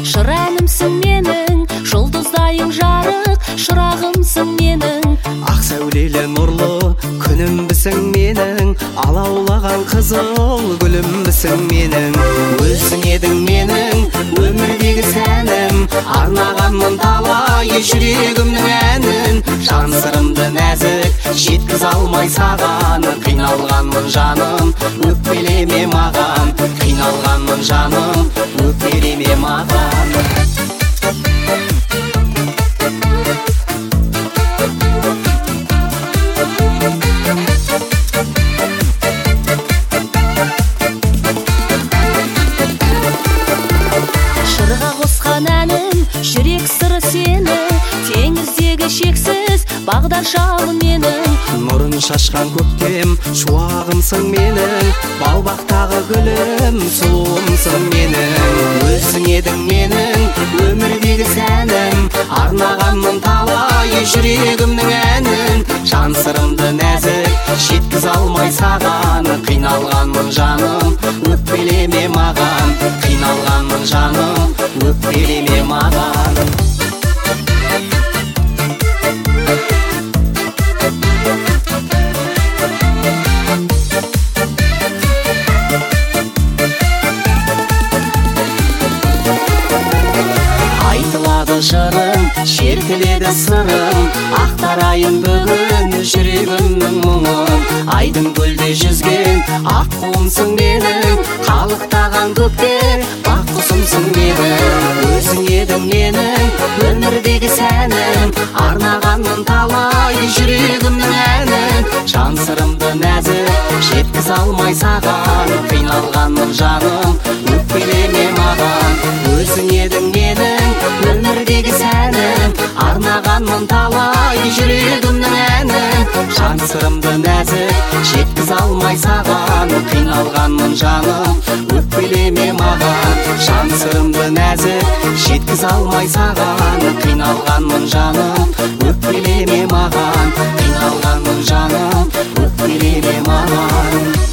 шырәнімсің менің, жұлдыздайың жарық, шырағымсың менің. Ақ сәулелі нұрлы күнімбісің менің, алаулаған қызыл гүлімбісің менің. Өзің едің менің өмірдегі сәнім, арнағанмын талай жүрегімнің әнін. Жан сырымды нәзік жеткіз алмай саған, қиналғанмын жаным, өкпелеме маған. Қиналғанмын жаным, өкпелеме маған. Шырға қосқан әнім, жүрек сыры сені, теңіздегі шексіз бағдар шағым менің. Нұрын шашқан көктем шуағымсың менің, бау-бақтағы гүлім сұлуымсың менің. Өзің едің менің өмірдегі сәнім, арнағанмын талай жүрегімнің әнін. Жан сырымды нәзік жеткіз алмай саған, қиналғанмын жаным, өкпелеме маған. Қиналғанмын жаным, өкпелеме маған. Айтылады жырым, шертіледі сырым, ақтарайын бүгін жүрегімнің мұңын. Айдың көлде жүзген ақ құсымсың менің, қалықтаған көкте бақ құсымсың менің. Өзің едің менің өмірдегі сәнім, арнағанмын талай жүрегімнің әнін. Жан сырымды нәзік жеткіз алмай саған, қиналғанмын жаным, өкпелеме маған. Өзің едің менің өмірдегі сәнім, арнағанмын талай жүрегімнің әнін. Жан сырымды нәзік жеткіз алмай саған, қиналғанмын жаным, өкпелеме маған. Жан сырымды нәзік жеткіз алмай саған, қиналғанмын жаным, өкпелеме маған. Қиналғанмын жаным, өкпелеме маған.